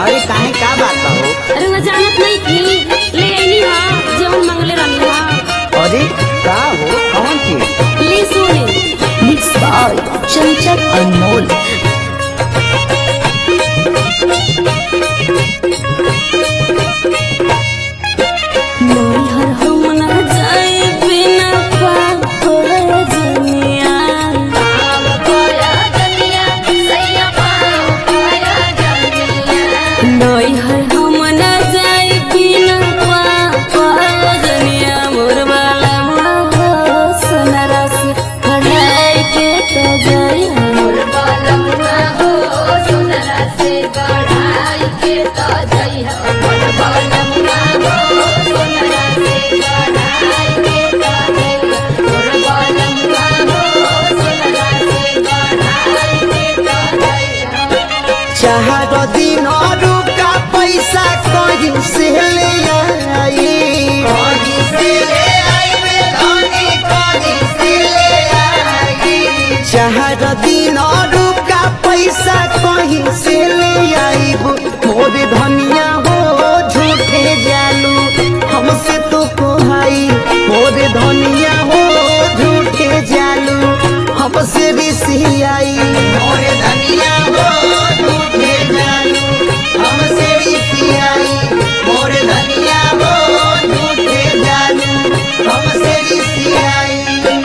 अरे काहे का बात बा हो? अरे वो जानत नहीं थी ले आईनी हां जौन मंगले रहनी हां। अरे का हो कौन चीज? ले सुनी मिक्स बाय चंचल अनमोल। नैहर हम ना जाए बिना पाप होए दुनिया। पाप होए दुनिया सैया पाप होए दुनिया। नैहर हम ना जाए बिना पाप होए दुनिया। मोर वाला हो सोनारा से पढ़ाई के तो जाए। मोर वाला हो सोनारा से पढ़ाई के तो जाए। मोर वाला चाहत दिन और का पैसा कहीं से ले आई, कहीं से ले आई में धनी कहीं से ले आई। चाहत दिन और का पैसा कहीं से ले आई। मोर धनिया हो झूठे जालू हमसे तो कोहाई। मोर धनिया हो झूठे जालू हमसे रिसियाई। मोर धनिया हो झूठे जालू हमसे रिसियाई। मोर धनिया हो झूठे जालू हमसे रिसियाई।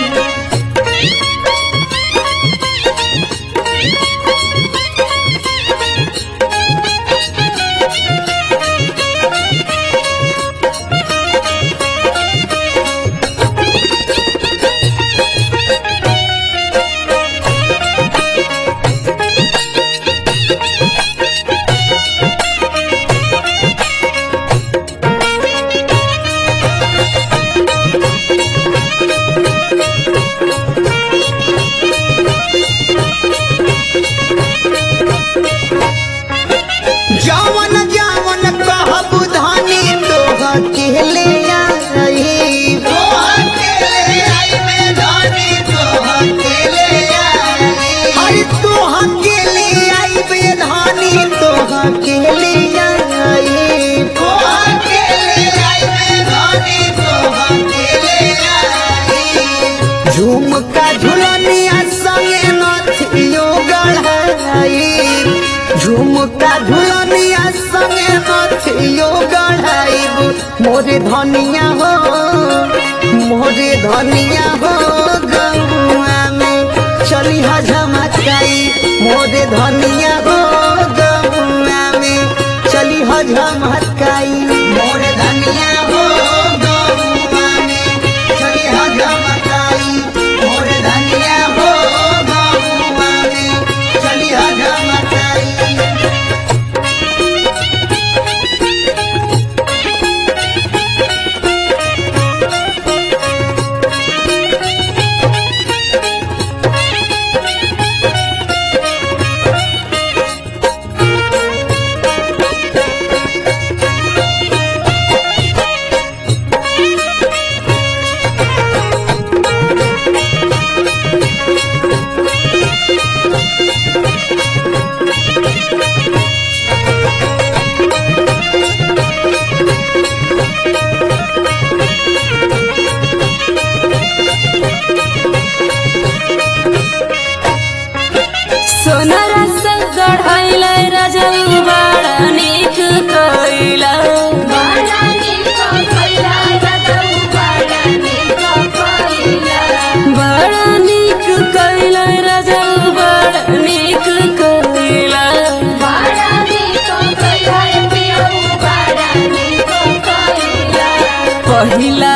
जावन जावन कहब धनी तोह के ले आई। तोह के ले आई में धनी तोह के ले आई। अरे तोह के ले आई में धनी तोह के ले आई। तोह के ले आई में धनी तोह के ले आई। झुमका झुलनिया संगे नथियो गढ़ाई। झुमका झुलनिया संगे नथियो गढ़ाइब। मोरे धनिया हो मोरे धनिया हो गौआ में चली हा झमकाई। मोरे धनिया हो गौआ में चली हा झमकाई। मोरे धनिया हो गौआ में चली हा झमकाई। मोरे धनिया हो गौआ में चली हा झमकाई। सोनारा से गढ़ाइला राजा बड़ा नीक कइला। बड़ा नीक कइला राजा बड़ा नीक कइला। बड़ा नीक कइला राजा बड़ा नीक कइला। बड़ा नीक कइला पियो बड़ा नीक कइला। पहिला